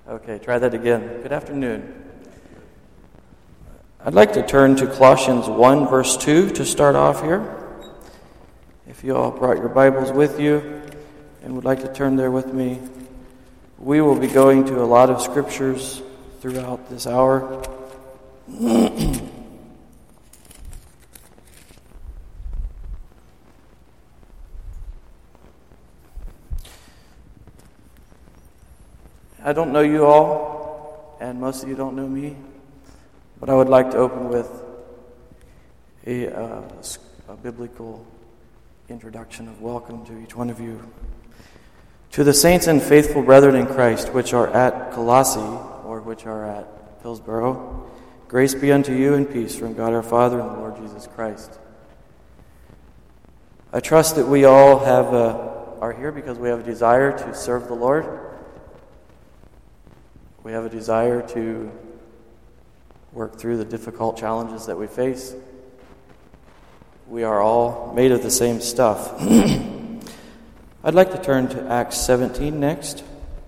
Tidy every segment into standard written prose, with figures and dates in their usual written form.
Okay, try that again. Good afternoon. I'd like to turn to Colossians 1, verse 2 to start off here. If you all brought your Bibles with you and would like to turn there with me, we will be going to a lot of scriptures throughout this hour. I don't know you all, and most of you don't know me, but I would like to open with a biblical introduction of welcome to each one of you. To the saints and faithful brethren in Christ, which are at Colossae, or which are at Hillsborough, grace be unto you and peace from God our Father and the Lord Jesus Christ. I trust that we all are here because we have a desire to serve the Lord. We have a desire to work through the difficult challenges that we face. We are all made of the same stuff. I'd like to turn to Acts 17 next.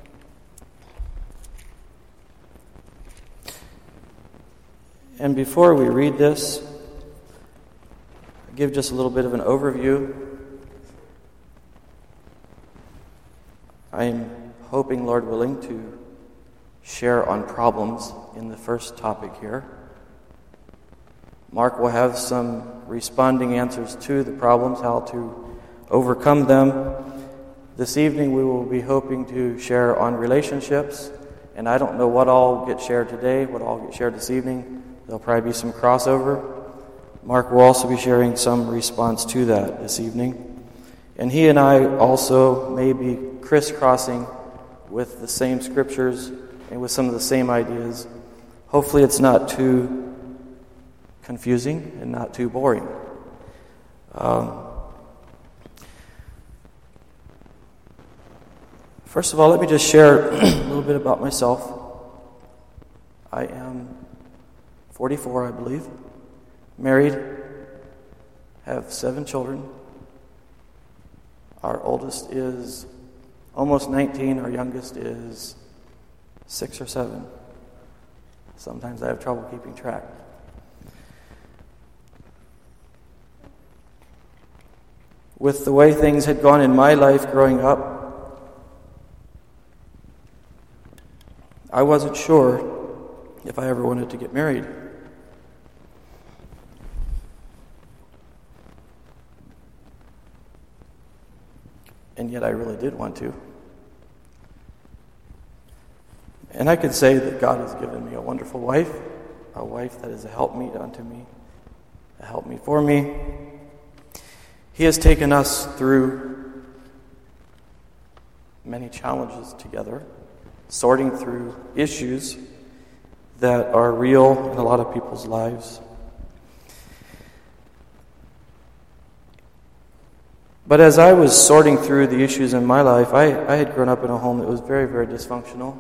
And before we read this, I'll give just a little bit of an overview. I'm hoping, Lord willing, to share on problems in the first topic here. Mark will have some responding answers to the problems, how to overcome them. This evening we will be hoping to share on relationships, and I don't know what all get shared today, what all get shared this evening. There'll probably be some crossover. Mark will also be sharing some response to that this evening. And he and I also may be crisscrossing with the same scriptures and with some of the same ideas. Hopefully it's not too confusing and not too boring. First of all, let me just share a little bit about myself. I am 44, I believe, married, have 7 children. Our oldest is almost 19, our youngest is 6 or 7. Sometimes I have trouble keeping track. With the way things had gone in my life growing up, I wasn't sure if I ever wanted to get married. And yet I really did want to. And I could say that God has given me a wonderful wife, a wife that is a helpmeet unto me, a helpmeet for me. He has taken us through many challenges together, sorting through issues that are real in a lot of people's lives. But as I was sorting through the issues in my life, I had grown up in a home that was very, very dysfunctional.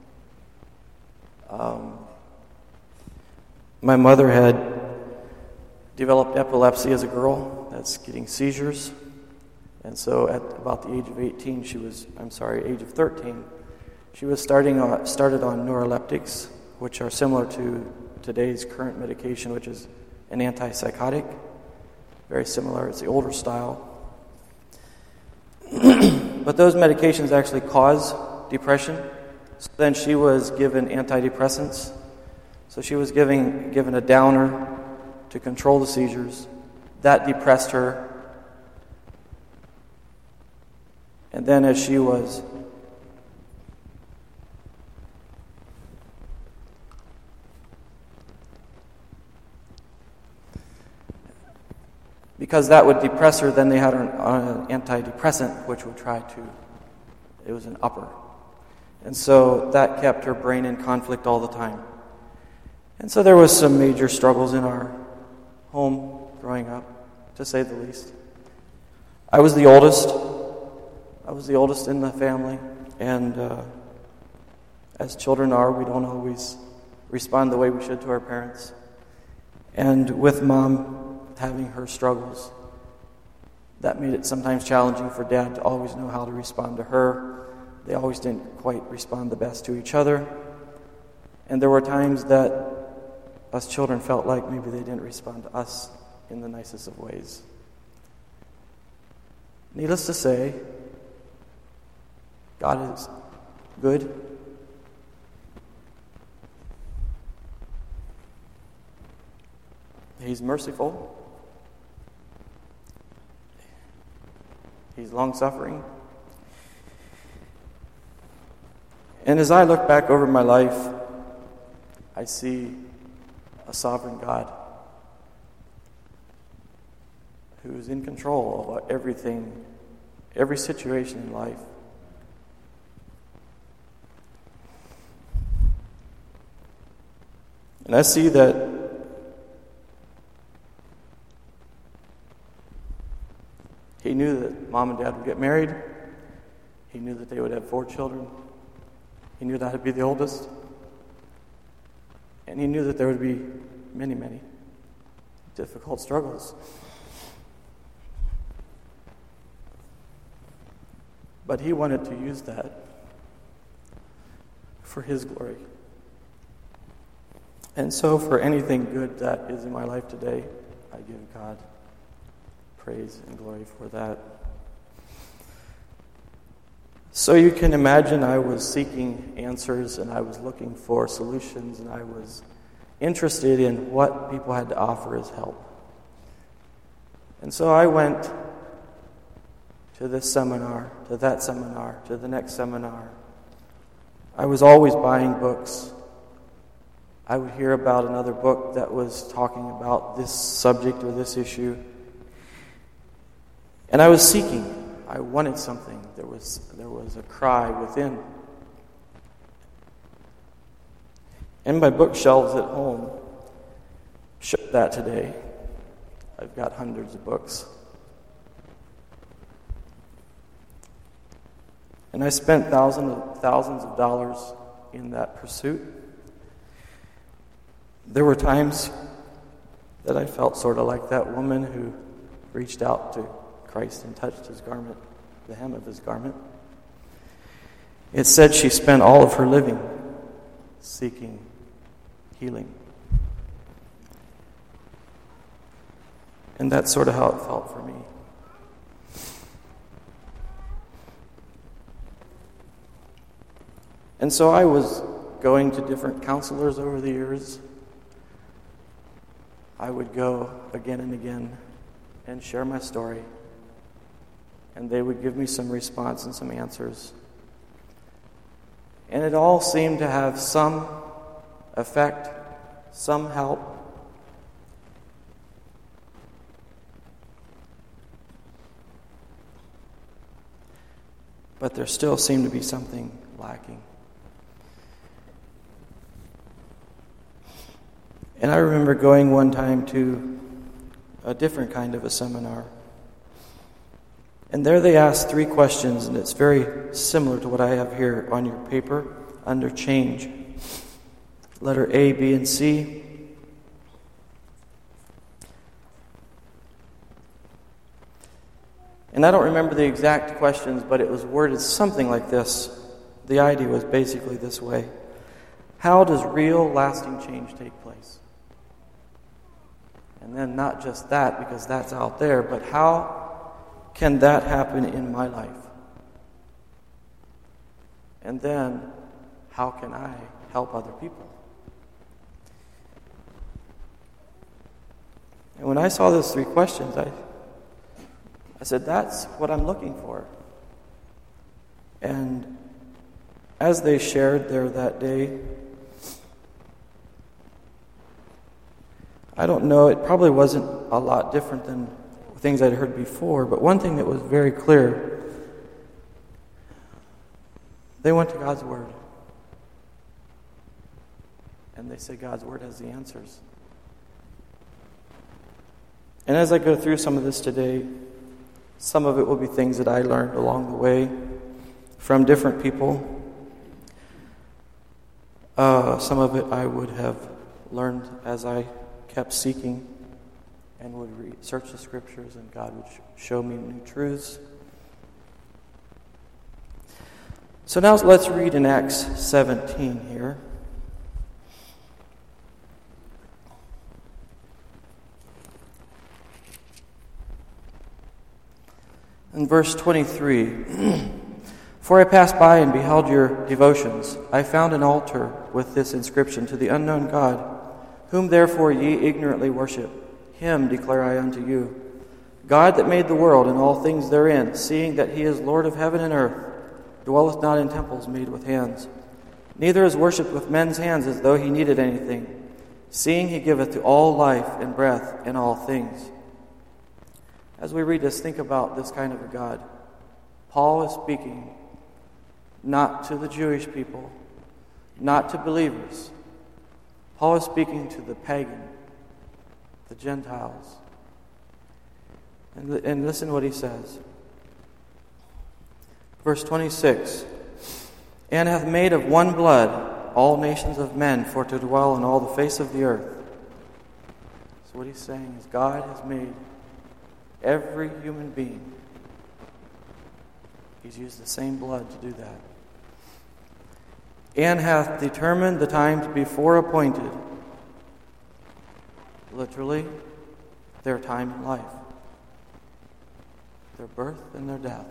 My mother had developed epilepsy as a girl. That's getting seizures. And so at about the age of 13, she was started on neuroleptics, which are similar to today's current medication, which is an antipsychotic. Very similar. It's the older style. But those medications actually cause depression. So then she was given antidepressants. So she was given a downer to control the seizures. That depressed her. And then as she was because that would depress her, then they had her on an antidepressant, which would it was an upper. And so that kept her brain in conflict all the time. And so there was some major struggles in our home growing up, to say the least. I was the oldest. I was the oldest in the family. And as children are, we don't always respond the way we should to our parents. And with Mom having her struggles, that made it sometimes challenging for Dad to always know how to respond to her. They always didn't quite respond the best to each other. And there were times that us children felt like maybe they didn't respond to us in the nicest of ways. Needless to say, God is good. He's merciful. He's long-suffering. And as I look back over my life, I see a sovereign God who is in control of everything, every situation in life. And I see that He knew that Mom and Dad would get married. He knew that they would have 4 children. He knew that I'd be the oldest. And He knew that there would be many, many difficult struggles. But He wanted to use that for His glory. And so for anything good that is in my life today, I give God praise and glory for that. So you can imagine I was seeking answers and I was looking for solutions and I was interested in what people had to offer as help. And so I went to this seminar, to that seminar, to the next seminar. I was always buying books. I would hear about another book that was talking about this subject or this issue. And I was seeking. I wanted something. There was a cry within. And my bookshelves at home show that today. I've got hundreds of books. And I spent thousands of dollars in that pursuit. There were times that I felt sort of like that woman who reached out to Christ and touched His garment, the hem of His garment. It said she spent all of her living seeking healing. And that's sort of how it felt for me. And so I was going to different counselors over the years. I would go again and again and share my story. And they would give me some response and some answers. And it all seemed to have some effect, some help. But there still seemed to be something lacking. And I remember going one time to a different kind of a seminar. And there they asked 3 questions, and it's very similar to what I have here on your paper under change. Letter A, B, and C. And I don't remember the exact questions, but it was worded something like this. The idea was basically this way. How does real, lasting change take place? And then not just that, because that's out there, but how can that happen in my life? And then, how can I help other people? And when I saw those 3 questions, I said, that's what I'm looking for. And as they shared there that day, I don't know, it probably wasn't a lot different than things I'd heard before, but one thing that was very clear, they went to God's Word. And they said God's Word has the answers. And as I go through some of this today, some of it will be things that I learned along the way from different people. Some of it I would have learned as I kept seeking and would search the Scriptures, and God would show me new truths. So now let's read in Acts 17 here. In verse 23, For I passed by and beheld your devotions. I found an altar with this inscription, To the unknown God, whom therefore ye ignorantly worship. Him declare I unto you. God that made the world and all things therein, seeing that he is Lord of heaven and earth, dwelleth not in temples made with hands, neither is worshipped with men's hands as though he needed anything, seeing he giveth to all life and breath in all things. As we read this, think about this kind of a God. Paul is speaking not to the Jewish people, not to believers. Paul is speaking to the pagan, the Gentiles. And listen what he says. Verse 26, And hath made of one blood all nations of men for to dwell on all the face of the earth. So what he's saying is God has made every human being. He's used the same blood to do that. And hath determined the times before appointed. Literally, their time in life. Their birth and their death.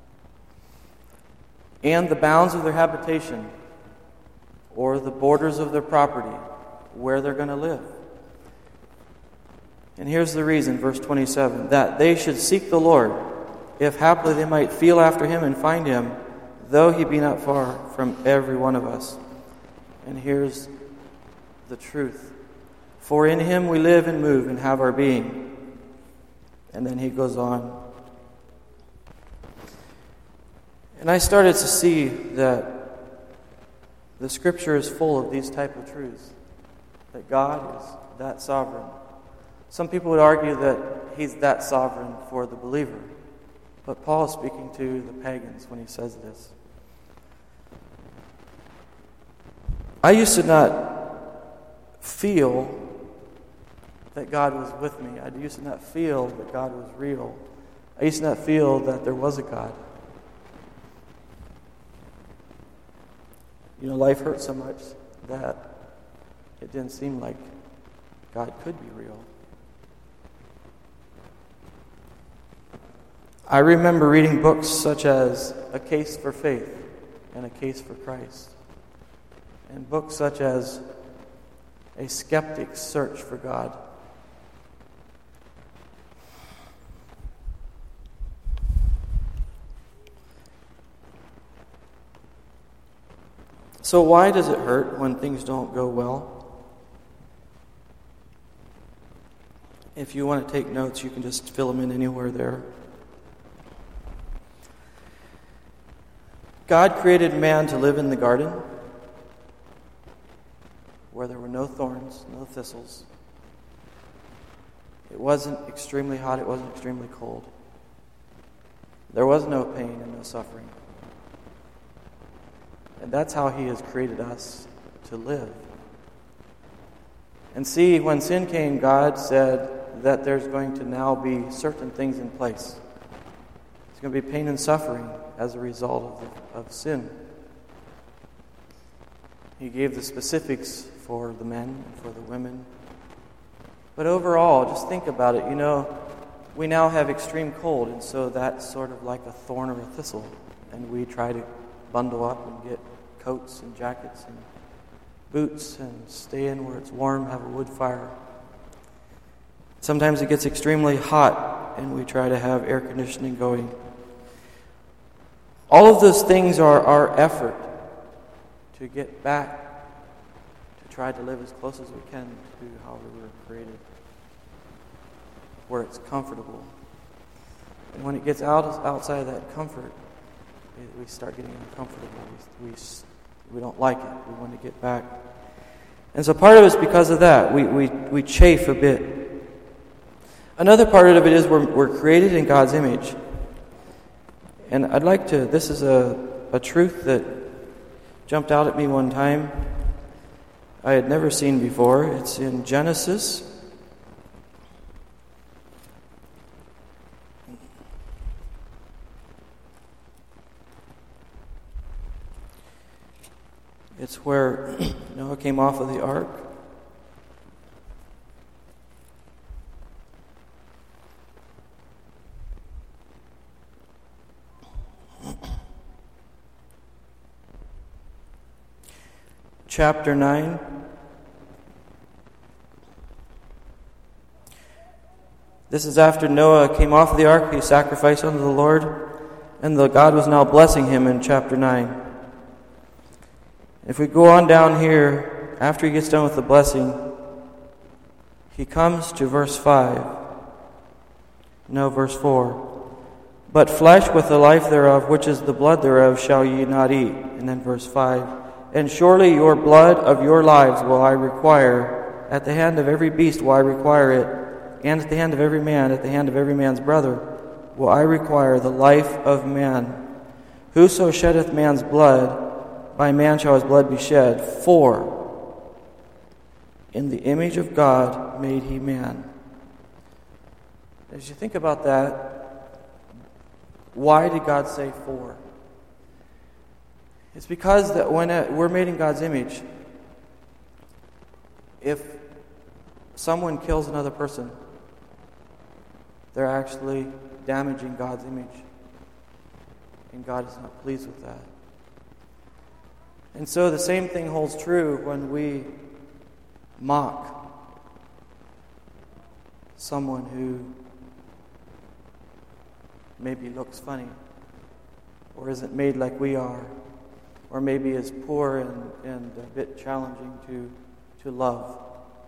And the bounds of their habitation, or the borders of their property, where they're going to live. And here's the reason, verse 27, that they should seek the Lord, if haply they might feel after him and find him, though he be not far from every one of us. And here's the truth. For in him we live and move and have our being. And then he goes on. And I started to see that the Scripture is full of these type of truths. That God is that sovereign. Some people would argue that he's that sovereign for the believer. But Paul is speaking to the pagans when he says this. I used to not feel that God was with me. I used to not feel that God was real. I used to not feel that there was a God. You know, life hurt so much that it didn't seem like God could be real. I remember reading books such as A Case for Faith and A Case for Christ, and books such as A Skeptic's Search for God. So why does it hurt when things don't go well? If you want to take notes, you can just fill them in anywhere there. God created man to live in the garden where there were no thorns, no thistles. It wasn't extremely hot, it wasn't extremely cold. There was no pain and no suffering. And that's how he has created us to live. And see, when sin came, God said that there's going to now be certain things in place. There's going to be pain and suffering as a result of sin. He gave the specifics for the men and for the women. But overall, just think about it. You know, we now have extreme cold, and so that's sort of like a thorn or a thistle. And we try to bundle up and get coats and jackets and boots and stay in where it's warm, have a wood fire. Sometimes it gets extremely hot, and we try to have air conditioning going. All of those things are our effort to get back, to try to live as close as we can to how we were created, where it's comfortable. And when it gets outside of that comfort, we start getting uncomfortable. We don't like it. We want to get back. And so part of it's because of that. We chafe a bit. Another part of it is we're created in God's image. And I'd like to, this is a truth that jumped out at me one time I had never seen before. It's in Genesis. It's where Noah came off of the ark. Chapter 9. This is after Noah came off of the ark. He sacrificed unto the Lord, and God was now blessing him in chapter 9. If we go on down here, after he gets done with the blessing, he comes to verse 5. No, verse 4. But flesh with the life thereof, which is the blood thereof, shall ye not eat. And then verse 5. And surely your blood of your lives will I require. At the hand of every beast will I require it. And at the hand of every man, at the hand of every man's brother, will I require the life of man. Whoso sheddeth man's blood, by man shall his blood be shed. For in the image of God made he man. As you think about that, why did God say for? It's because that when we're made in God's image, if someone kills another person, they're actually damaging God's image. And God is not pleased with that. And so the same thing holds true when we mock someone who maybe looks funny, or isn't made like we are, or maybe is poor and a bit challenging to love.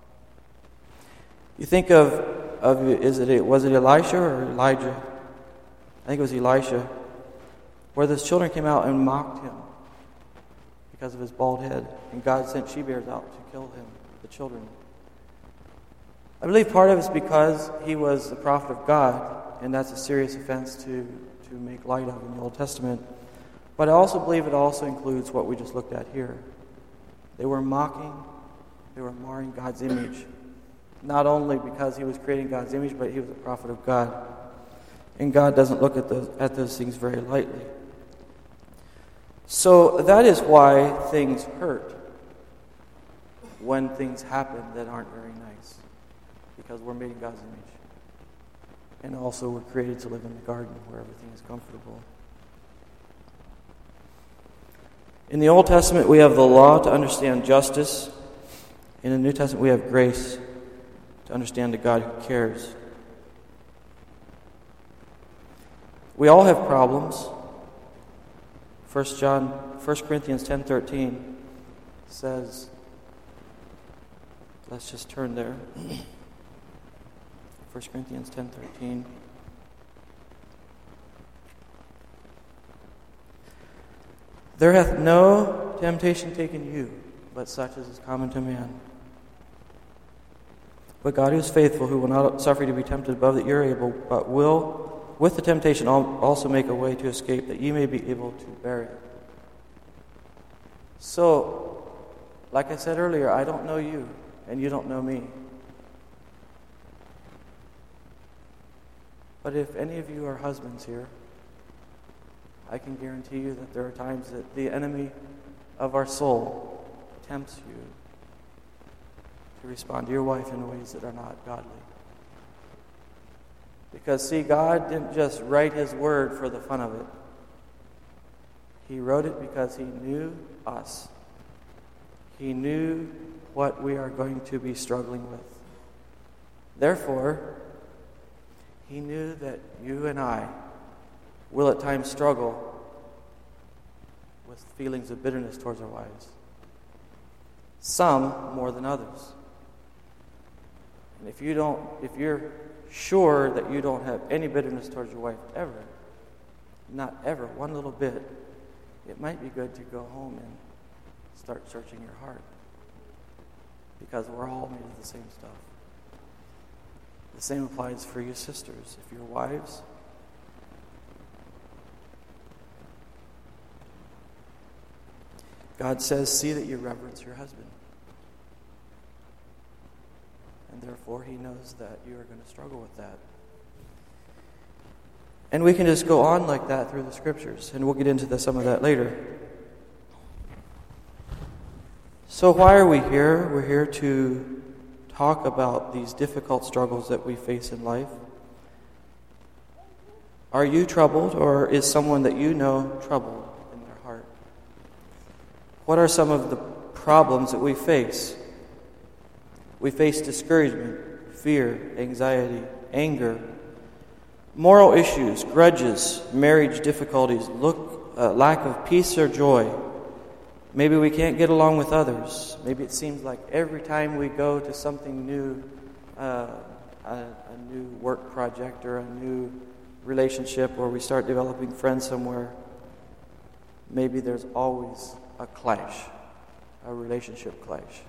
You think of was it Elisha or Elijah? I think it was Elisha, where those children came out and mocked him because of his bald head, and God sent she-bears out to kill him, the children. I believe part of it's because he was the prophet of God, and that's a serious offense to make light of in the Old Testament. But I also believe it also includes what we just looked at here. They were mocking, they were marring God's image. Not only because he was creating God's image, but he was a prophet of God. And God doesn't look at those things very lightly. So that is why things hurt when things happen that aren't very nice. Because we're made in God's image. And also we're created to live in the garden where everything is comfortable. In the Old Testament, we have the law to understand justice. In the New Testament, we have grace to understand a God who cares. We all have problems. 1 Corinthians 10:13 says, let's just turn there. 1 Corinthians 10:13. There hath no temptation taken you, but such as is common to man. But God, who is faithful, who will not suffer you to be tempted above that you are able, but will, with the temptation, also make a way to escape, that ye may be able to bear it. So, like I said earlier, I don't know you, and you don't know me. But if any of you are husbands here, I can guarantee you that there are times that the enemy of our soul tempts you to respond to your wife in ways that are not godly. Because, see, God didn't just write His Word for the fun of it. He wrote it because He knew us. He knew what we are going to be struggling with. Therefore, He knew that you and I will at times struggle with feelings of bitterness towards our wives. Some more than others. And if you're sure that you don't have any bitterness towards your wife ever, not ever, one little bit, it might be good to go home and start searching your heart. Because we're all made of the same stuff. The same applies for you sisters. If you're wives, God says, see that you reverence your husband. And therefore, He knows that you are going to struggle with that. And we can just go on like that through the Scriptures. And we'll get into some of that later. So why are we here? We're here to talk about these difficult struggles that we face in life. Are you troubled, or is someone that you know troubled in their heart? What are some of the problems that we face? We face discouragement, fear, anxiety, anger, moral issues, grudges, marriage difficulties, lack of peace or joy. Maybe we can't get along with others. Maybe it seems like every time we go to something new, a new work project or a new relationship, or we start developing friends somewhere, maybe there's always a clash, a relationship clash.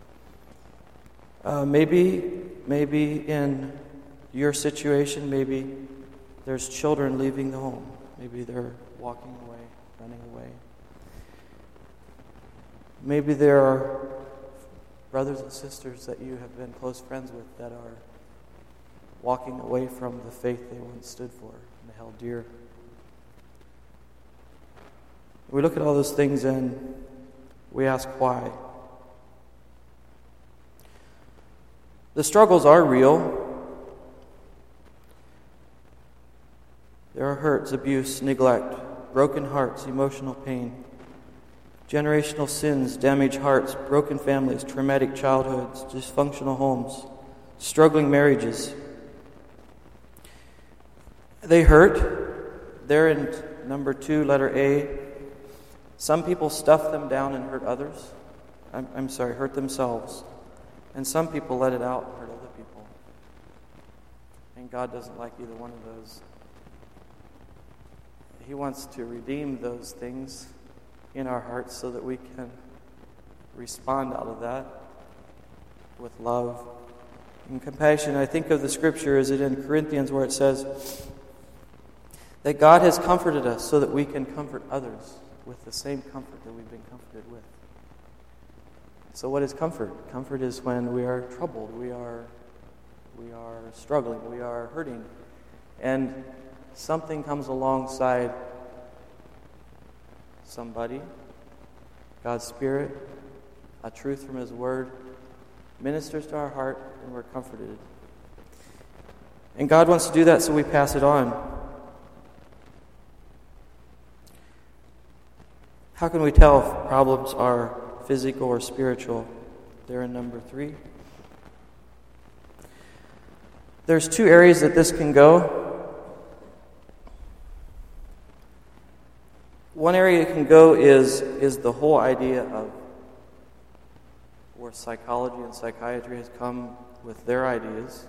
Maybe in your situation, maybe there's children leaving the home. Maybe they're walking away, running away. Maybe there are brothers and sisters that you have been close friends with that are walking away from the faith they once stood for and held dear. We look at all those things and we ask why. The struggles are real. There are hurts, abuse, neglect, broken hearts, emotional pain, generational sins, damaged hearts, broken families, traumatic childhoods, dysfunctional homes, struggling marriages. They hurt. They're in number 2, letter A. Some people stuff them down and hurt others. Hurt themselves. And some people let it out and hurt other people. And God doesn't like either one of those. He wants to redeem those things in our hearts so that we can respond out of that with love and compassion. I think of the scripture, is it in Corinthians, where it says that God has comforted us so that we can comfort others with the same comfort that we've been comforted with. So what is comfort? Comfort is when we are troubled, we are struggling, we are hurting, and something comes alongside somebody, God's Spirit, a truth from His Word, ministers to our heart, and we're comforted. And God wants to do that, so we pass it on. How can we tell if problems are physical or spiritual? They're in number 3. There's 2 areas that this can go. One area it can go is the whole idea of where psychology and psychiatry has come with their ideas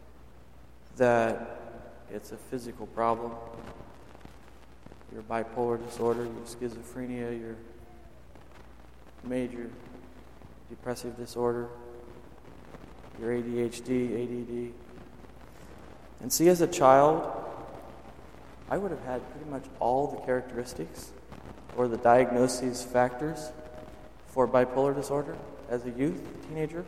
that it's a physical problem. Your bipolar disorder, your schizophrenia, your major depressive disorder, your ADHD, ADD. And see, as a child, I would have had pretty much all the characteristics or the diagnoses factors for bipolar disorder as a youth, teenager.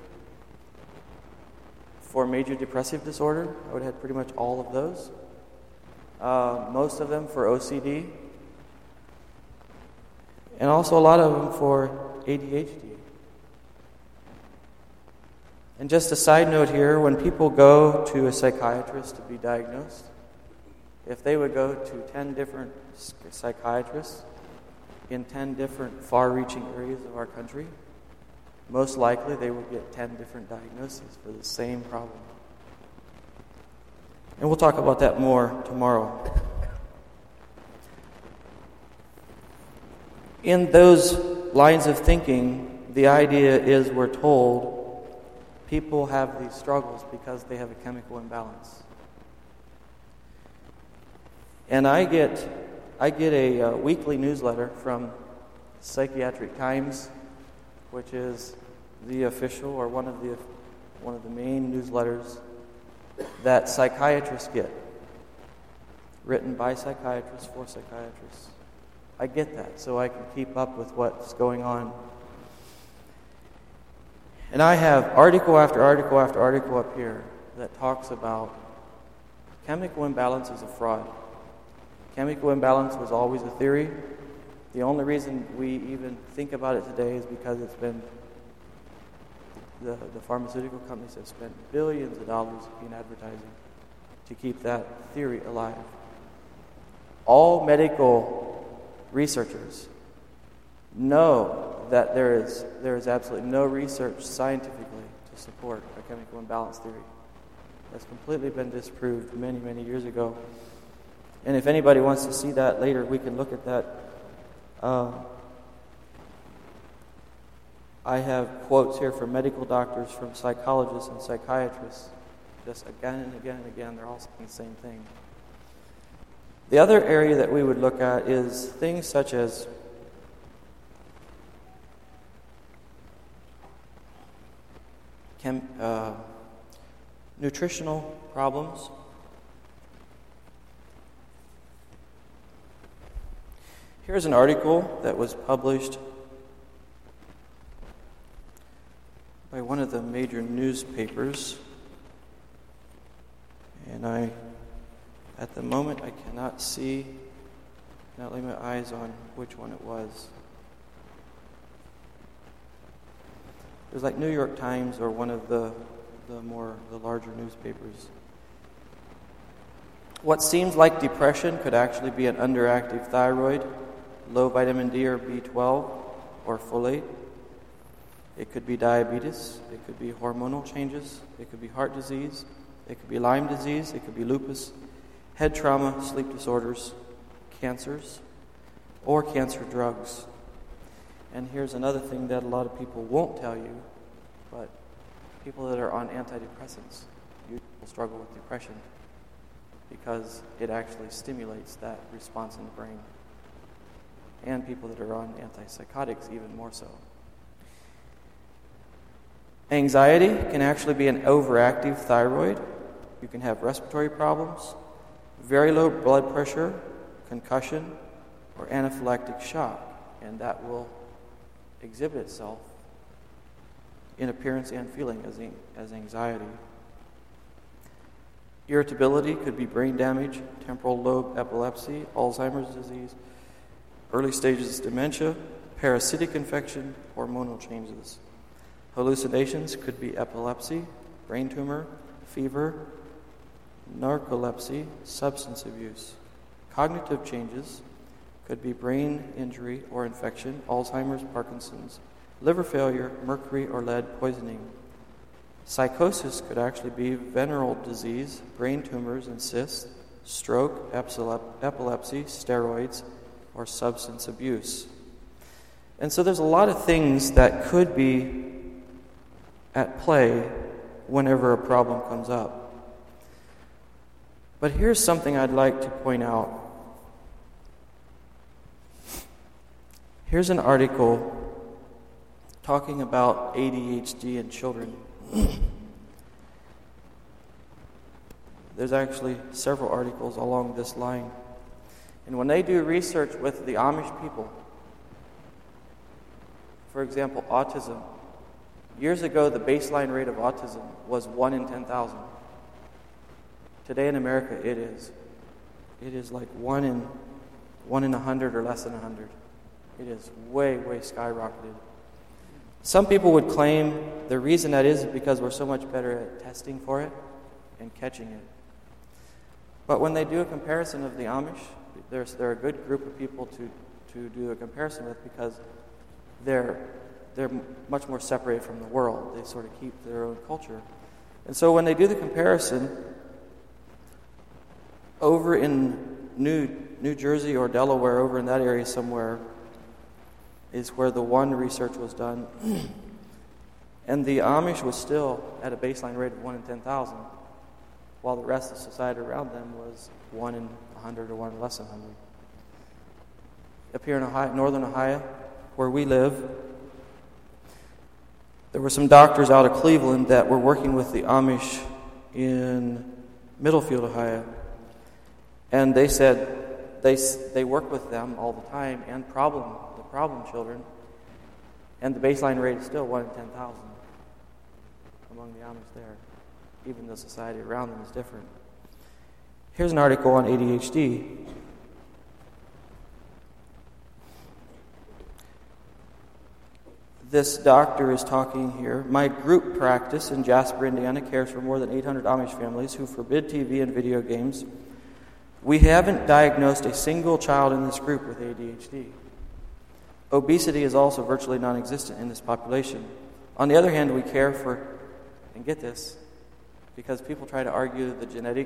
For major depressive disorder, I would have had pretty much all of those. Most of them for OCD. And also a lot of them for ADHD. And just a side note here, when people go to a psychiatrist to be diagnosed, if they would go to 10 different psychiatrists in 10 different far-reaching areas of our country, most likely they will get 10 different diagnoses for the same problem. And we'll talk about that more tomorrow. In those lines of thinking, the idea is we're told people have these struggles because they have a chemical imbalance. And I get a weekly newsletter from Psychiatric Times, which is the official or one of the main newsletters that psychiatrists get, written by psychiatrists for psychiatrists. I get that so I can keep up with what's going on. And I have article after article after article up here that talks about chemical imbalance is a fraud. Chemical imbalance was always a theory. The only reason we even think about it today is because it's been the pharmaceutical companies have spent billions of dollars in advertising to keep that theory alive. All medical researchers know that there is absolutely no research scientifically to support a chemical imbalance theory. That's completely been disproved many, many years ago. And if anybody wants to see that later, we can look at that. I have quotes here from medical doctors, from psychologists and psychiatrists. Just again and again and again, they're all saying the same thing. The other area that we would look at is things such as nutritional problems. Here's an article that was published by one of the major newspapers, and at the moment, I cannot lay my eyes on which one it was. It was like New York Times or one of the larger newspapers. What seems like depression could actually be an underactive thyroid, low vitamin D or B12 or folate. It could be diabetes. It could be hormonal changes. It could be heart disease. It could be Lyme disease. It could be lupus, head trauma, sleep disorders, cancers, or cancer drugs. And here's another thing that a lot of people won't tell you, but people that are on antidepressants usually struggle with depression because it actually stimulates that response in the brain. And people that are on antipsychotics even more so. Anxiety can actually be an overactive thyroid. You can have respiratory problems, very low blood pressure, concussion, or anaphylactic shock, and that will exhibit itself in appearance and feeling as anxiety. Irritability could be brain damage, temporal lobe epilepsy, Alzheimer's disease, early stages of dementia, parasitic infection, hormonal changes. Hallucinations could be epilepsy, brain tumor, fever, narcolepsy, substance abuse. Cognitive changes could be brain injury or infection, Alzheimer's, Parkinson's, liver failure, mercury or lead poisoning. Psychosis could actually be venereal disease, brain tumors and cysts, stroke, epilepsy, steroids, or substance abuse. And so there's a lot of things that could be at play whenever a problem comes up. But here's something I'd like to point out. Here's an article talking about ADHD in children. There's actually several articles along this line. And when they do research with the Amish people, for example, autism, years ago the baseline rate of autism was 1 in 10,000. Today in America it is like 1 in 100 or less than 100. It is way, way skyrocketed. Some people would claim the reason that is because we're so much better at testing for it and catching it. But when they do a comparison of the Amish, they're a good group of people to do a comparison with because they're much more separated from the world. They sort of keep their own culture. And so when they do the comparison, over in New Jersey or Delaware, over in that area somewhere, is where the one research was done. And the Amish was still at a baseline rate of 1 in 10,000, while the rest of society around them was 1 in 100 or 1 in less than 100. Up here in Ohio, northern Ohio, where we live, there were some doctors out of Cleveland that were working with the Amish in Middlefield, Ohio. And they said they work with them all the time and the problem children, and the baseline rate is still 1 in 10,000 among the Amish there, even though society around them is different. Here's an article on ADHD. this doctor is talking here. My group practice in Jasper, Indiana cares for more than 800 Amish families who forbid TV and video games. We haven't diagnosed a single child in this group with ADHD. Obesity is also virtually non-existent in this population. On the other hand, we care for, and get this, because people try to argue the genetic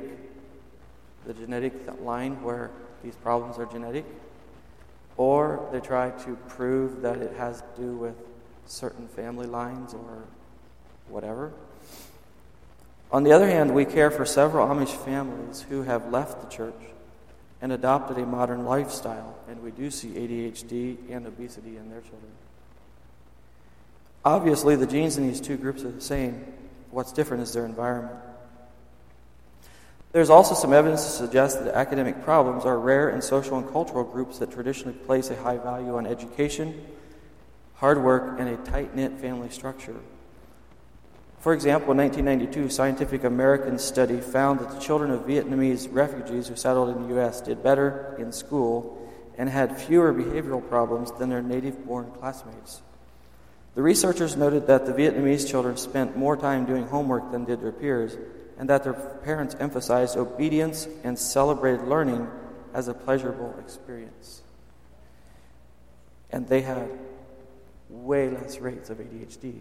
line where these problems are genetic, or they try to prove that it has to do with certain family lines or whatever. On the other hand, we care for several Amish families who have left the church and adopted a modern lifestyle, and we do see ADHD and obesity in their children. Obviously, the genes in these two groups are the same. What's different is their environment. There's also some evidence to suggest that academic problems are rare in social and cultural groups that traditionally place a high value on education, hard work, and a tight-knit family structure. For example, in 1992, Scientific American study found that the children of Vietnamese refugees who settled in the U.S. did better in school and had fewer behavioral problems than their native-born classmates. The researchers noted that the Vietnamese children spent more time doing homework than did their peers, and that their parents emphasized obedience and celebrated learning as a pleasurable experience. And they had way less rates of ADHD.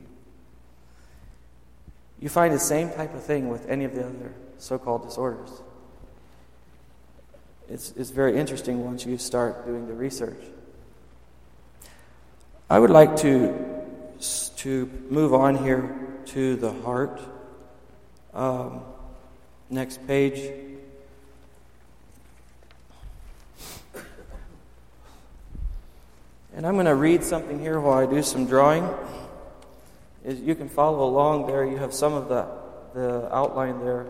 You find the same type of thing with any of the other so-called disorders. It's very interesting once you start doing the research. I would like to move on here to the heart. Next page. And I'm going to read something here while I do some drawing. You can follow along there. You have some of the outline there.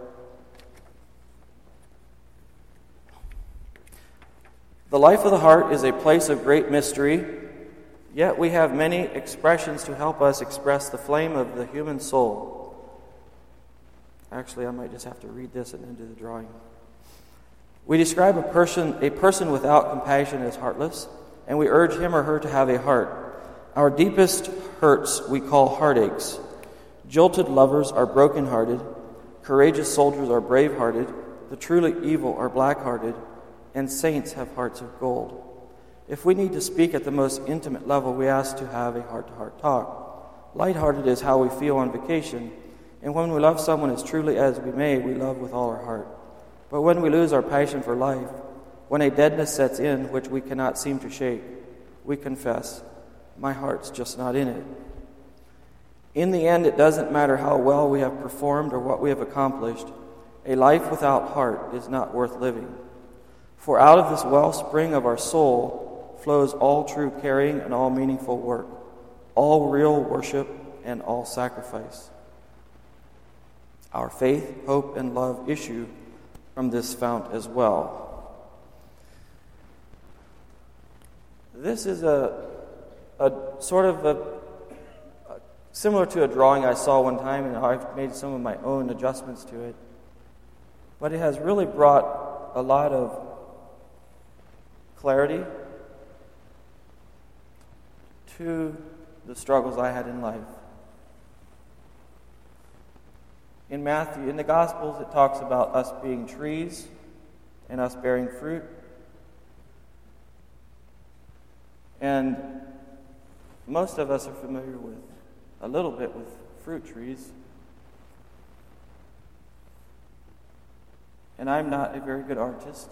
The life of the heart is a place of great mystery, yet we have many expressions to help us express the flame of the human soul. Actually, I might just have to read this and then do the drawing. We describe a person without compassion as heartless, and we urge him or her to have a heart. Our deepest hurts we call heartaches. Jilted lovers are broken-hearted. Courageous soldiers are brave-hearted. The truly evil are black-hearted. And saints have hearts of gold. If we need to speak at the most intimate level, we ask to have a heart-to-heart talk. Lighthearted is how we feel on vacation. And when we love someone as truly as we may, we love with all our heart. But when we lose our passion for life, when a deadness sets in which we cannot seem to shake, we confess, my heart's just not in it. In the end, it doesn't matter how well we have performed or what we have accomplished. A life without heart is not worth living. For out of this wellspring of our soul flows all true caring and all meaningful work, all real worship and all sacrifice. Our faith, hope, and love issue from this fount as well. This is a sort of similar to a drawing I saw one time, and I've made some of my own adjustments to it. But it has really brought a lot of clarity to the struggles I had in life. In Matthew, in the Gospels, it talks about us being trees and us bearing fruit. And most of us are familiar with a little bit with fruit trees. And I'm not a very good artist.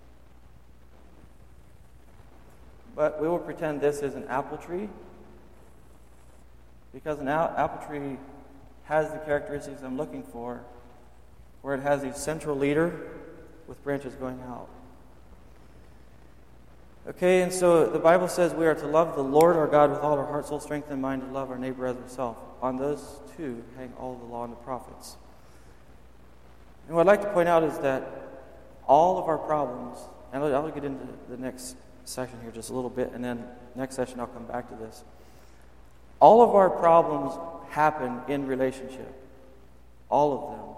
But we will pretend this is an apple tree, because an apple tree has the characteristics I'm looking for, where it has a central leader with branches going out. Okay, and so the Bible says we are to love the Lord our God with all our heart, soul, strength, and mind, to love our neighbor as ourselves. On those two hang all the law and the prophets. And what I'd like to point out is that all of our problems, and I'll get into the next session here just a little bit, and then next session I'll come back to this. All of our problems happen in relationship. All of them.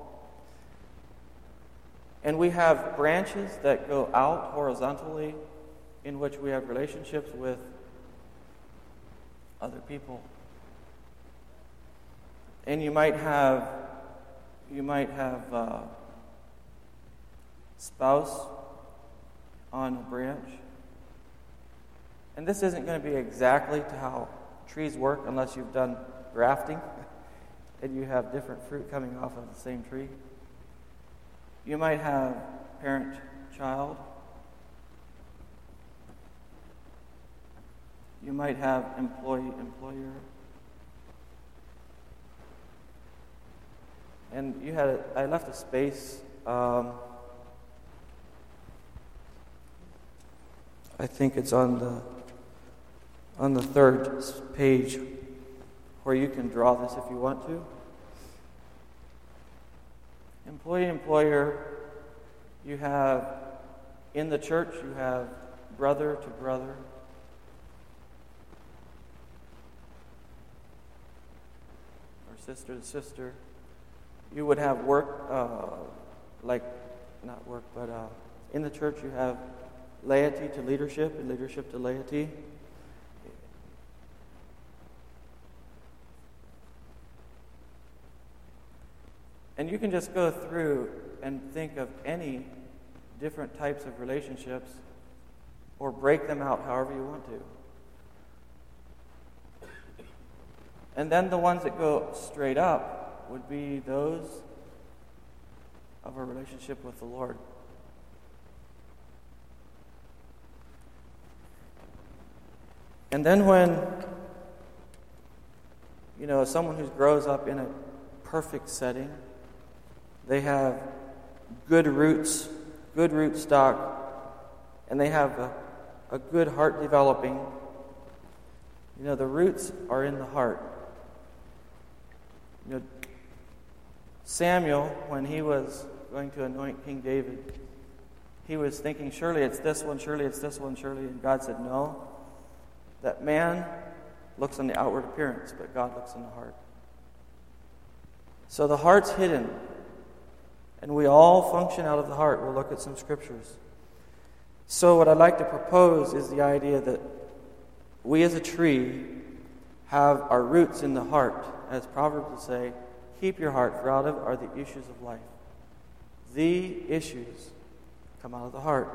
And we have branches that go out horizontally, in which we have relationships with other people. And you might have spouse on a branch. And this isn't going to be exactly to how trees work unless you've done grafting and you have different fruit coming off of the same tree. You might have parent-child. You might have employee-employer. And I left a space, I think it's on the third page where you can draw this if you want to. Employee-employer, you have, in the church, you have brother to brother. Or sister to sister. You would have work, in the church you have laity to leadership and leadership to laity. And you can just go through and think of any different types of relationships or break them out however you want to. And then the ones that go straight up would be those of a relationship with the Lord. And then when, someone who grows up in a perfect setting, they have good roots, good root stock, and they have a good heart developing. The roots are in the heart. Samuel, when he was going to anoint King David, he was thinking, surely it's this one, surely it's this one, surely. And God said, no. That man looks on the outward appearance, but God looks on the heart. So the heart's hidden. And we all function out of the heart. We'll look at some scriptures. So what I'd like to propose is the idea that we as a tree have our roots in the heart. As Proverbs would say, keep your heart, for out of it are the issues of life. The issues come out of the heart.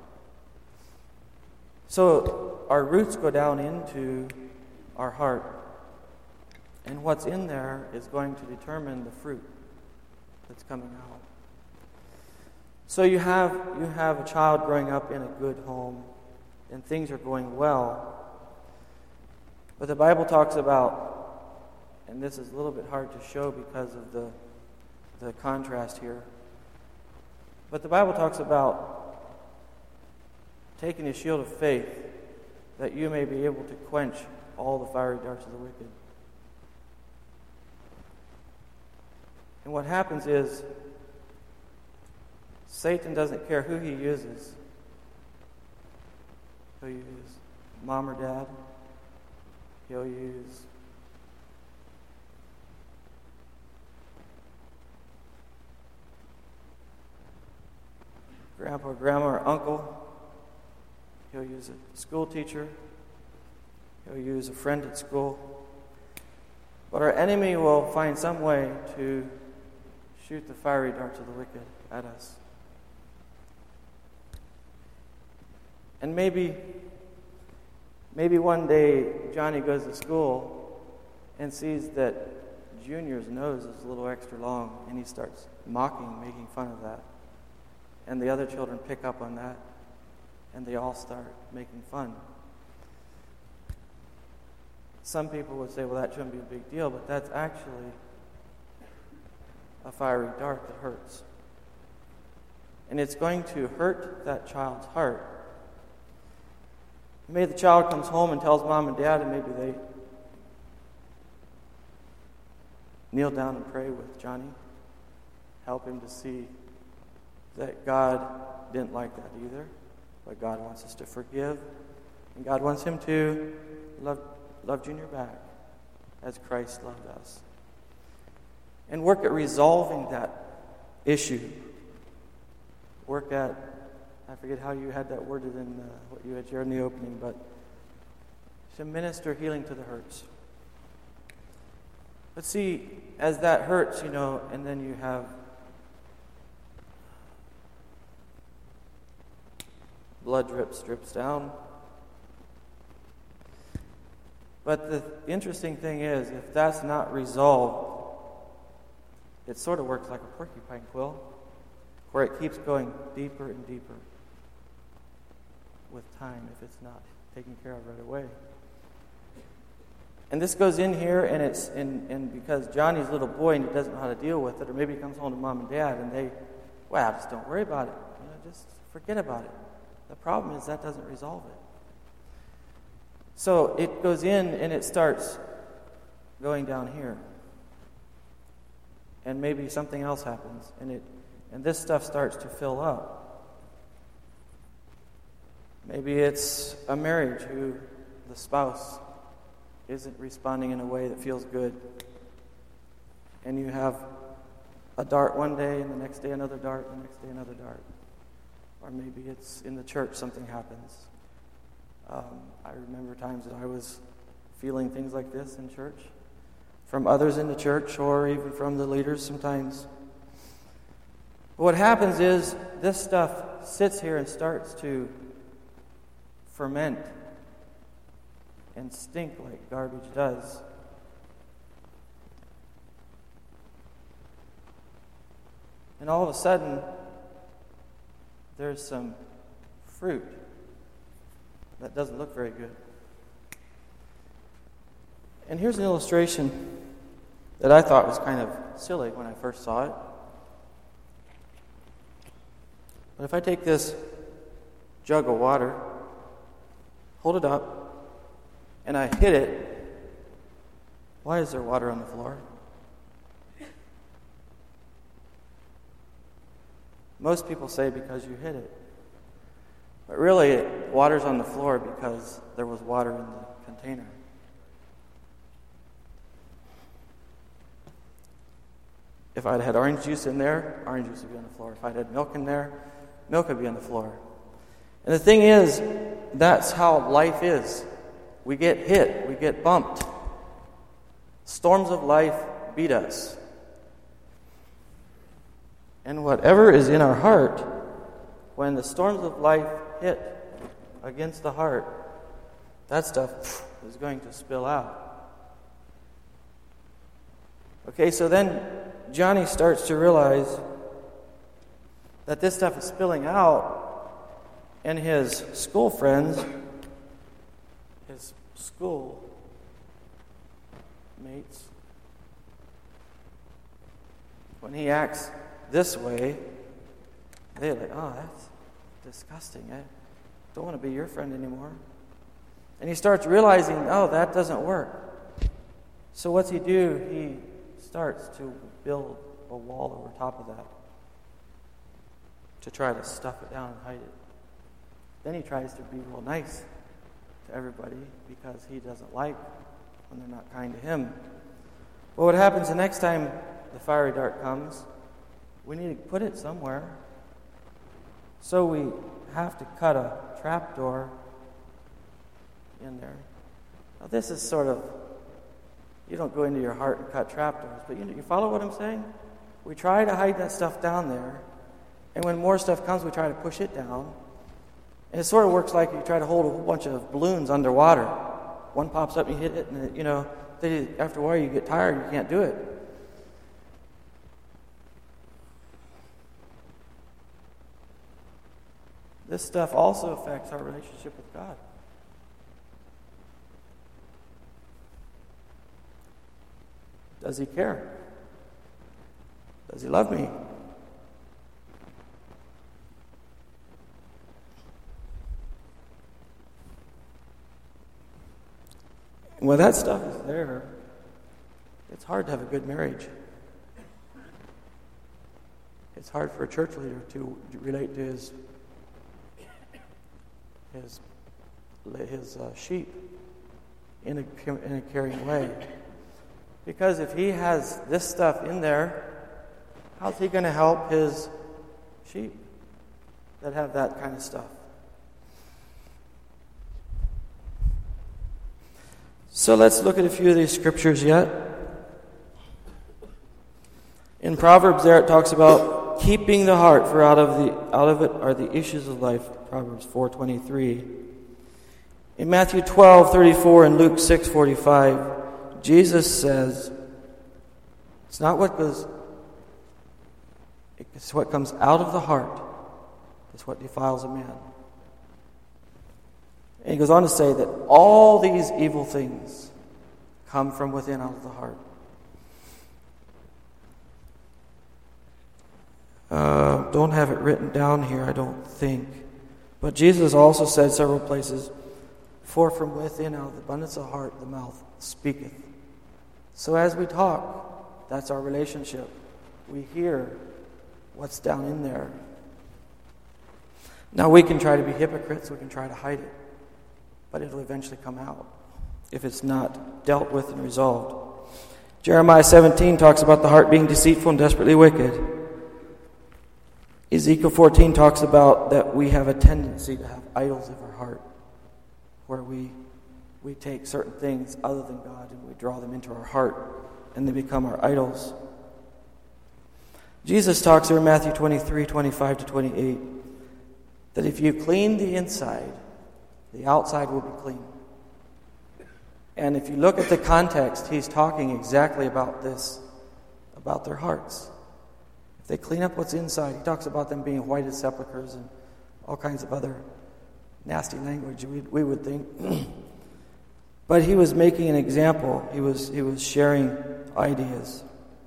So our roots go down into our heart. And what's in there is going to determine the fruit that's coming out. So you have a child growing up in a good home, and things are going well. But the Bible talks about, and this is a little bit hard to show because of the contrast here, but the Bible talks about taking the shield of faith that you may be able to quench all the fiery darts of the wicked. And what happens is, Satan doesn't care who he uses. He'll use mom or dad. He'll use grandpa, grandma, or uncle. He'll use a school teacher. He'll use a friend at school. But our enemy will find some way to shoot the fiery darts of the wicked at us. And maybe one day Johnny goes to school and sees that Junior's nose is a little extra long, and he starts making fun of that. And the other children pick up on that, and they all start making fun. Some people would say, well, that shouldn't be a big deal, but that's actually a fiery dart that hurts. And it's going to hurt that child's heart. Maybe the child comes home and tells mom and dad, and maybe they kneel down and pray with Johnny, help him to see that God didn't like that either, but God wants us to forgive, and God wants him to love Junior back as Christ loved us. And work at resolving that issue. Work at, I forget how you had that worded in what you had shared in the opening, but to minister healing to the hurts. But see, as that hurts, and then you have blood drips down. But the interesting thing is, if that's not resolved, it sort of works like a porcupine quill, where it keeps going deeper and deeper with time if it's not taken care of right away. And this goes in here, and because Johnny's a little boy and he doesn't know how to deal with it, or maybe he comes home to mom and dad and they, just don't worry about it. Just forget about it. The problem is that doesn't resolve it. So it goes in and it starts going down here. And maybe something else happens, and this stuff starts to fill up. Maybe it's a marriage who the spouse isn't responding in a way that feels good. And you have a dart one day, and the next day another dart, and the next day another dart. Or maybe it's in the church, something happens. I remember times that I was feeling things like this in church, from others in the church, or even from the leaders sometimes. But what happens is this stuff sits here and starts to ferment and stink like garbage does. And all of a sudden, there's some fruit that doesn't look very good. And here's an illustration that I thought was kind of silly when I first saw it. But if I take this jug of water, hold it up, and I hit it, why is there water on the floor? Most people say because you hit it. But really, water's on the floor because there was water in the container. If I'd had orange juice in there, orange juice would be on the floor. If I'd had milk in there, milk would be on the floor. And the thing is, that's how life is. We get hit, we get bumped. Storms of life beat us. And whatever is in our heart, when the storms of life hit against the heart, that stuff is going to spill out. Okay, so then Johnny starts to realize that this stuff is spilling out, and his school friends, his school mates, when he acts this way, they're like, that's disgusting. I don't want to be your friend anymore. And he starts realizing, that doesn't work. So what's he do? He starts to build a wall over top of that to try to stuff it down and hide it. Then he tries to be real nice to everybody because he doesn't like when they're not kind to him. Well, what happens the next time the fiery dart comes? We need to put it somewhere. So we have to cut a trapdoor in there. Now this is sort of, you don't go into your heart and cut trapdoors, but you follow what I'm saying? We try to hide that stuff down there, and when more stuff comes, we try to push it down. And it sort of works like you try to hold a whole bunch of balloons underwater. One pops up and you hit it, and then after a while you get tired, you can't do it. This stuff also affects our relationship with God. Does he care? Does he love me? When that stuff is there, it's hard to have a good marriage. It's hard for a church leader to relate to his sheep in a caring way. Because if he has this stuff in there, how's he going to help his sheep that have that kind of stuff? So let's look at a few of these scriptures yet. In Proverbs there it talks about keeping the heart, for out of it are the issues of life. Proverbs 4:23. In Matthew 12:34 and Luke 6:45, Jesus says, it's not what goes, it's what comes out of the heart. It's what defiles a man. And he goes on to say that all these evil things come from within, out of the heart. Don't have it written down here, I don't think. But Jesus also said several places, for from within, out of the abundance of the heart, the mouth speaketh. So as we talk, that's our relationship. We hear what's down in there. Now we can try to be hypocrites, we can try to hide it, but it'll eventually come out if it's not dealt with and resolved. Jeremiah 17 talks about the heart being deceitful and desperately wicked. Ezekiel 14 talks about that we have a tendency to have idols of our heart, where we take certain things other than God and we draw them into our heart and they become our idols. Jesus talks here in Matthew 23:25-28 that if you clean the inside, the outside will be clean. And if you look at the context, he's talking exactly about this, about their hearts. If they clean up what's inside, he talks about them being white as sepulchres and all kinds of other nasty language we would think. But he was making an example. He was sharing ideas.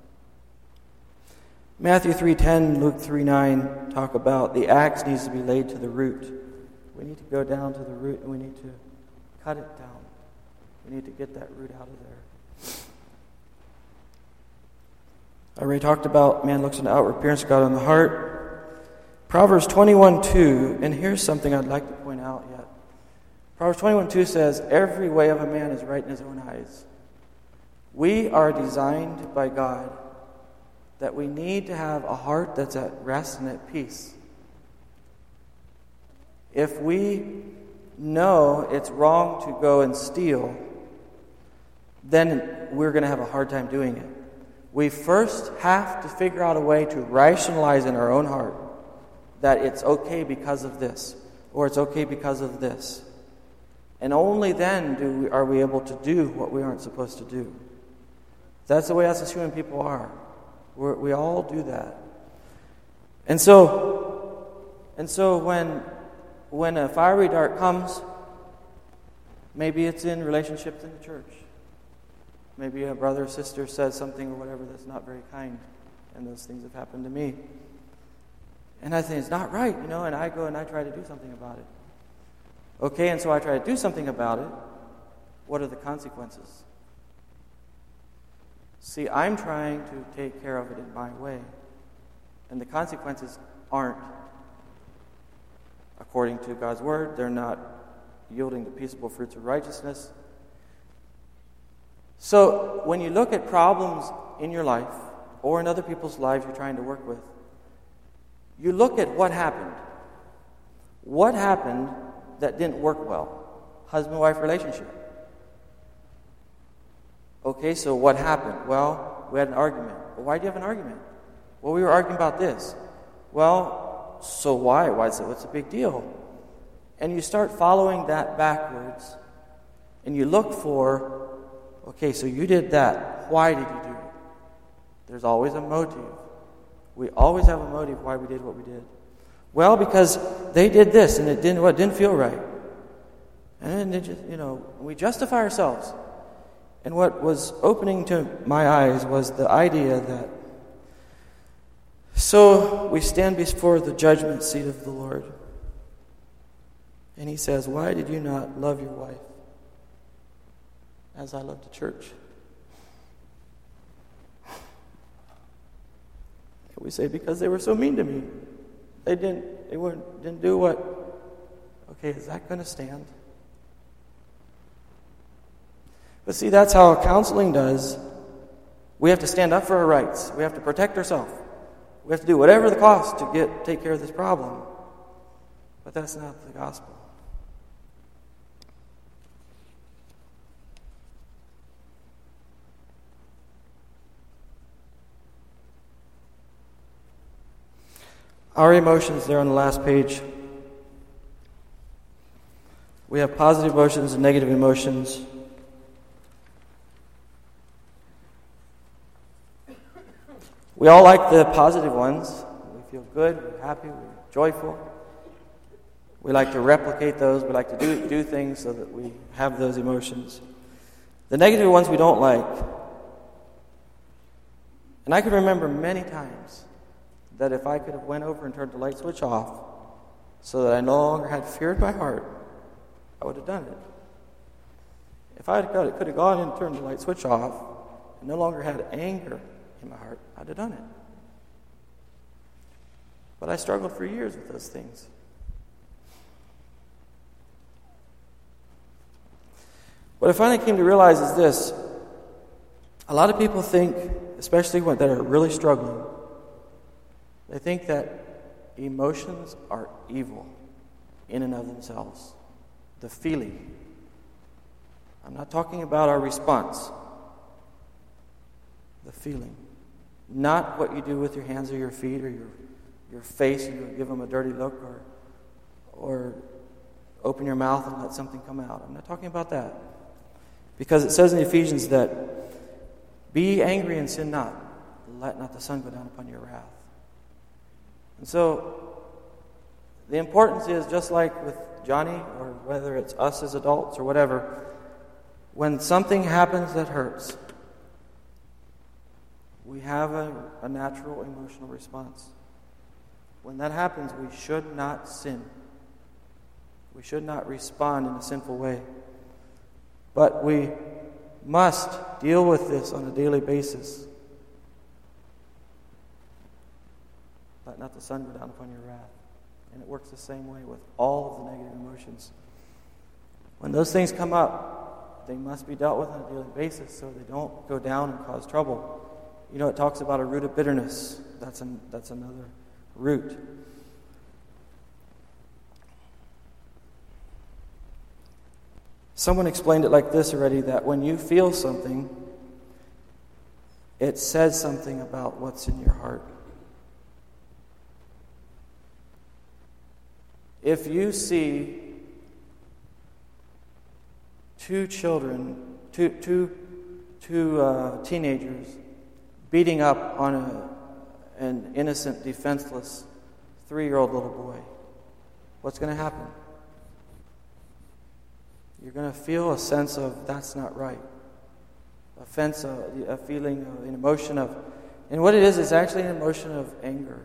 Matthew 3:10, Luke 3:9 talk about the axe needs to be laid to the root. We need to go down to the root and we need to cut it down. We need to get that root out of there. I already talked about man looks on the outward appearance, God on the heart. Proverbs 21:2, and here's something I'd like to point out yet. Proverbs 21:2 says, every way of a man is right in his own eyes. We are designed by God that we need to have a heart that's at rest and at peace. If we know it's wrong to go and steal, then we're going to have a hard time doing it. We first have to figure out a way to rationalize in our own heart that it's okay because of this, or it's okay because of this. And only then are we able to do what we aren't supposed to do. That's the way us as human people are. We all do that. And so when a fiery dart comes, maybe it's in relationships in the church. Maybe a brother or sister says something or whatever that's not very kind, and those things have happened to me. And I think it's not right, and I go and I try to do something about it. Okay, and so I try to do something about it. What are the consequences? See, I'm trying to take care of it in my way, and the consequences aren't according to God's word. They're not yielding the peaceable fruits of righteousness. So when you look at problems in your life or in other people's lives you're trying to work with, you look at what happened. What happened that didn't work well? Husband-wife relationship. Okay, so what happened? Well, we had an argument. Well, why do you have an argument? Well, we were arguing about this. Well, so why? What's the big deal? And you start following that backwards, and you look for, okay, so you did that. Why did you do it? There's always a motive. We always have a motive why we did what we did. Well, because they did this, and it didn't feel right. And then it just, we justify ourselves. And what was opening to my eyes was the idea that, so we stand before the judgment seat of the Lord. And he says, why did you not love your wife as I love the church? And we say, because they were so mean to me. They didn't do what? Okay, is that going to stand? But see, that's how counseling does. We have to stand up for our rights. We have to protect ourselves. We have to do whatever the cost to take care of this problem. But that's not the gospel. Our emotions there on the last page. We have positive emotions and negative emotions. We all like the positive ones. We feel good, we're happy, we're joyful. We like to replicate those. We like to do things so that we have those emotions. The negative ones we don't like. And I can remember many times that if I could have went over and turned the light switch off so that I no longer had fear in my heart, I would have done it. If I could have gone and turned the light switch off and no longer had anger in my heart, I'd have done it. But I struggled for years with those things. What I finally came to realize is this. A lot of people think, especially when that are really struggling, they think that emotions are evil in and of themselves. The feeling. I'm not talking about our response. The feeling. Not what you do with your hands or your feet or your face and you give them a dirty look or open your mouth and let something come out. I'm not talking about that. Because it says in Ephesians that be angry and sin not. Let not the sun go down upon your wrath. And so the importance is just like with Johnny or whether it's us as adults or whatever, when something happens that hurts, we have a natural emotional response. When that happens, we should not sin. We should not respond in a sinful way. But we must deal with this on a daily basis. Let not the sun go down upon your wrath. And it works the same way with all of the negative emotions. When those things come up, they must be dealt with on a daily basis so they don't go down and cause trouble. You know, it talks about a root of bitterness. That's another root. Someone explained it like this already, that when you feel something, it says something about what's in your heart. If you see two teenagers beating up on an innocent, defenseless 3-year-old little boy, what's going to happen? You're going to feel a sense of that's not right. A feeling, an emotion of, and what it is actually an emotion of anger.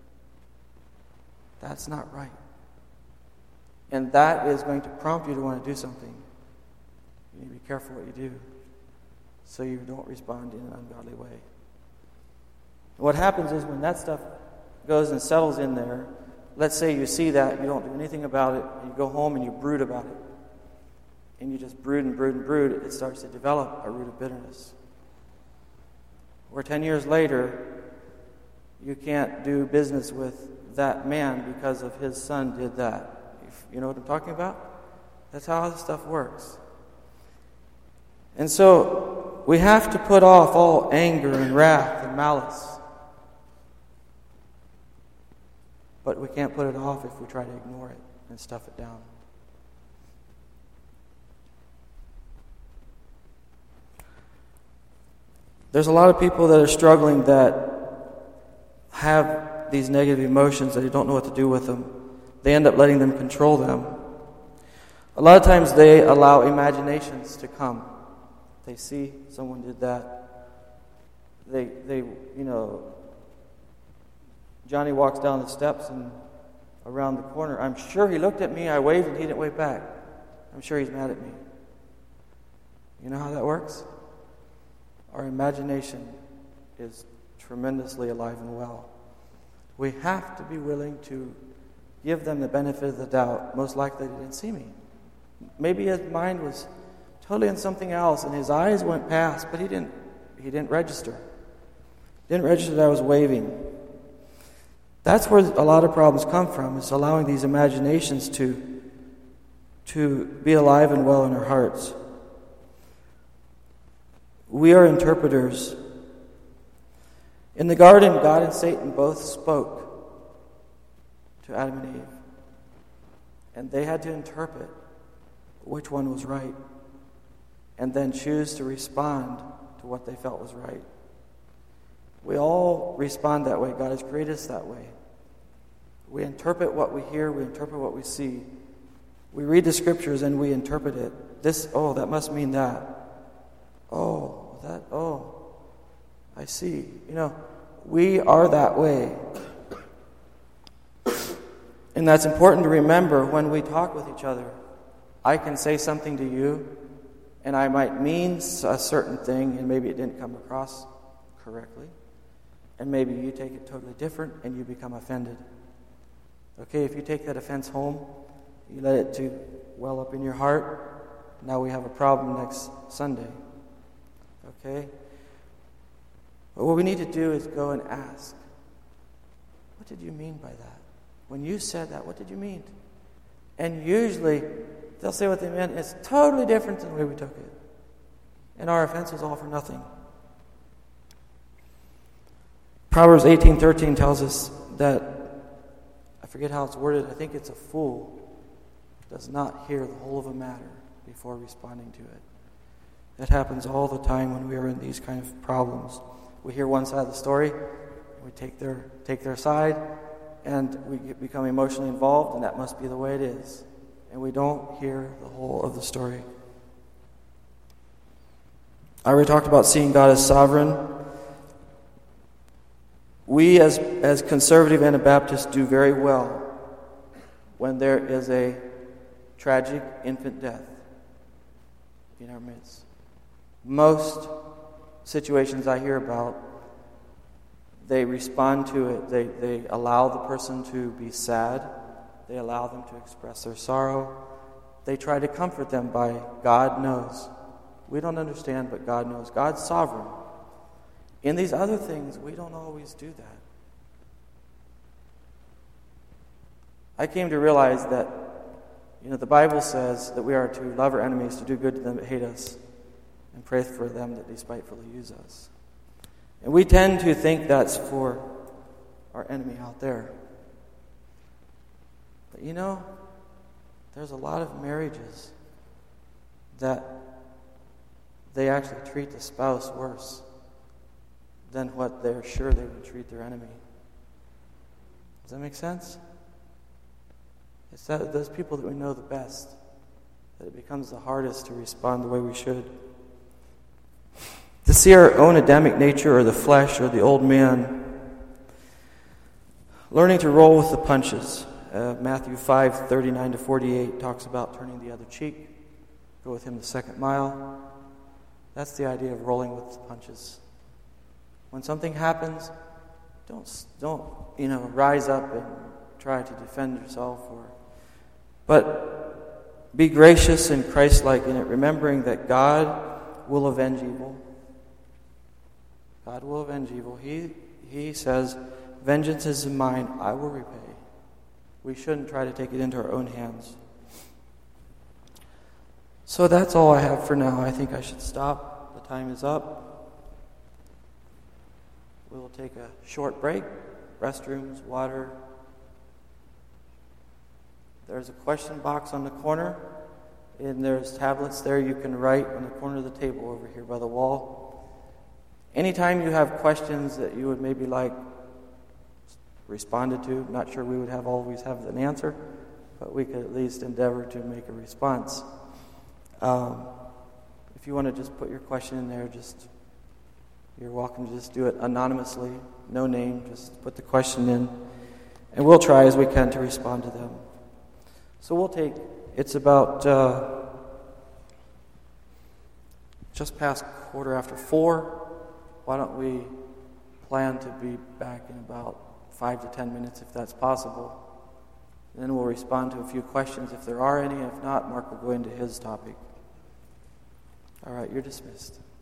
That's not right. And that is going to prompt you to want to do something. You need to be careful what you do so you don't respond in an ungodly way. What happens is when that stuff goes and settles in there, let's say you see that, you don't do anything about it, you go home and you brood about it. And you just brood and brood and brood, it starts to develop a root of bitterness. Or 10 years later, you can't do business with that man because of his son did that. You know what I'm talking about? That's how this stuff works. And so, we have to put off all anger and wrath and malice. But we can't put it off if we try to ignore it and stuff it down. There's a lot of people that are struggling that have these negative emotions that they don't know what to do with them. They end up letting them control them. A lot of times they allow imaginations to come. They see someone did that. Johnny walks down the steps and around the corner. I'm sure he looked at me, I waved, and he didn't wave back. I'm sure he's mad at me. You know how that works? Our imagination is tremendously alive and well. We have to be willing to give them the benefit of the doubt. Most likely they didn't see me. Maybe his mind was totally on something else and his eyes went past, but he didn't register. Didn't register that I was waving. That's where a lot of problems come from, is allowing these imaginations to be alive and well in our hearts. We are interpreters. In the garden, God and Satan both spoke. to Adam and Eve. And they had to interpret which one was right and then choose to respond to what they felt was right. We all respond that way. God has created us that way. We interpret what we hear, we interpret what we see. We read the scriptures and we interpret it. That must mean that. I see. We are that way. And that's important to remember when we talk with each other. I can say something to you, and I might mean a certain thing, and maybe it didn't come across correctly. And maybe you take it totally different, and you become offended. Okay, if you take that offense home, you let it to well up in your heart, now we have a problem next Sunday. Okay? But what we need to do is go and ask, what did you mean by that? When you said that, what did you mean? And usually, they'll say what they meant. It's totally different than the way we took it. And our offense was all for nothing. Proverbs 18:13 tells us that, I forget how it's worded, I think it's a fool does not hear the whole of a matter before responding to it. That happens all the time when we are in these kind of problems. We hear one side of the story, we take their side, and we become emotionally involved, and that must be the way it is. And we don't hear the whole of the story. I already talked about seeing God as sovereign. We as conservative Anabaptists do very well when there is a tragic infant death in our midst. Most situations I hear about, they respond to it. They allow the person to be sad. They allow them to express their sorrow. They try to comfort them by, God knows. We don't understand, but God knows. God's sovereign. In these other things, we don't always do that. I came to realize that, the Bible says that we are to love our enemies, to do good to them that hate us, and pray for them that despitefully use us. And we tend to think that's for our enemy out there. But there's a lot of marriages that they actually treat the spouse worse than what they're sure they would treat their enemy. Does that make sense? It's that those people that we know the best that it becomes the hardest to respond the way we should. To see our own Adamic nature or the flesh or the old man, learning to roll with the punches. Matthew 5:39-48 talks about turning the other cheek, go with him the second mile. That's the idea of rolling with the punches. When something happens, don't rise up and try to defend yourself, but be gracious and Christ-like in it, remembering that God will avenge evil. God will avenge evil. He says, vengeance is mine, I will repay. We shouldn't try to take it into our own hands. So that's all I have for now. I think I should stop. The time is up. We will take a short break. Restrooms, water. There's a question box on the corner, and there's tablets there you can write on the corner of the table over here by the wall. Anytime you have questions that you would maybe like responded to, not sure we would always have an answer, but we could at least endeavor to make a response. If you want to just put your question in there, you're welcome to just do it anonymously, no name, just put the question in, and we'll try as we can to respond to them. So it's about just past 4:15. Why don't we plan to be back in about 5 to 10 minutes if that's possible. Then we'll respond to a few questions if there are any. If not, Mark will go into his topic. All right, you're dismissed.